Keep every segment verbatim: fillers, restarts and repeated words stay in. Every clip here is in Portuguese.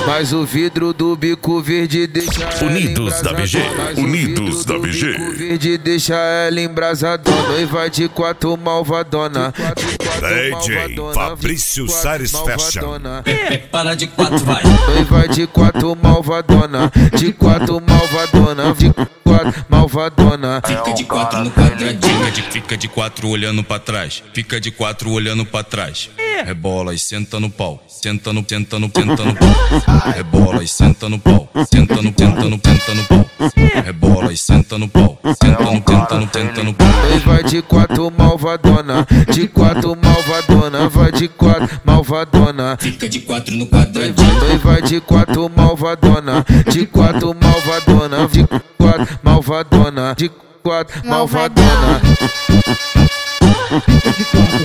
Mas o vidro do bico verde deixa Unidos da V G, Unidos da V G. Bico verde deixa ela embrasadona. Noiva de quatro malvadona. D J Fabrício Sares Fashion. Para de quatro, vai. Noiva de quatro malvadona. De quatro malvadona. De quatro malvadona. Fica de quatro no quadradinho. Fica de, fica de quatro olhando pra trás. Fica de quatro olhando pra trás. Rebola e senta no pau. Senta no, senta no, senta no pau. Rebola e senta no pau. Senta no, senta no, senta no pau. Rebola e senta no pau. Senta no, senta no, senta no pau. Noiva de quatro malvadona. De quatro malvadona. Vai de quatro malvadona. Fica de quatro no quadradinho. Noiva de quatro malvadona. De quatro malvadona. De quatro malvadona. De quatro malvadona. Fica de quatro.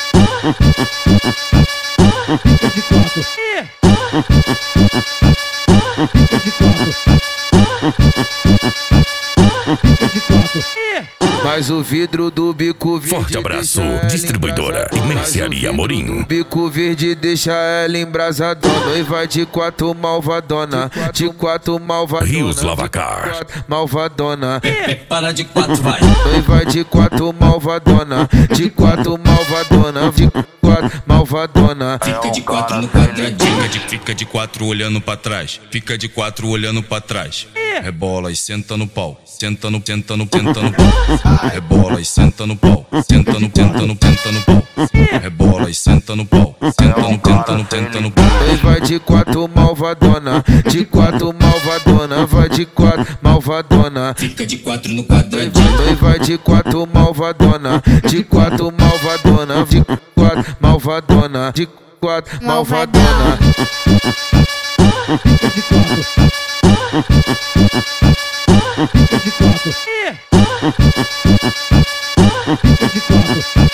Fica de quatro. Fica de quatro. Fica de quatro. Mas o vidro do bico verde. Forte abraço, deixa ela distribuidora embrasadona. e mercearia Amorim. Bico verde deixa ela embrasadona. Noiva de quatro malvadona. De quatro malvadona. Rios Lavacar. De quatro malvadona. Para de quatro, vai. Noiva de quatro malvadona. De quatro malvadona. De quatro malvadona. Fica de quatro no quadradinho. Fica de, fica de quatro olhando pra trás. Fica de quatro olhando pra trás. Rebola e senta no pau. Senta no, senta no, senta no pau. Rebola e senta no pau. Senta no, senta no, senta no pau. Rebola e senta no pau. Senta no, senta no, senta no pau. Noiva de quatro malvadona. De quatro malvadona. Vai de quatro malvadona. Fica de quatro no quadradinho. Noiva de quatro malvadona. De quatro malvadona. De quatro malvadona. De quatro malvadona. Fica de quatro. Fica de quatro. Fica de quatro.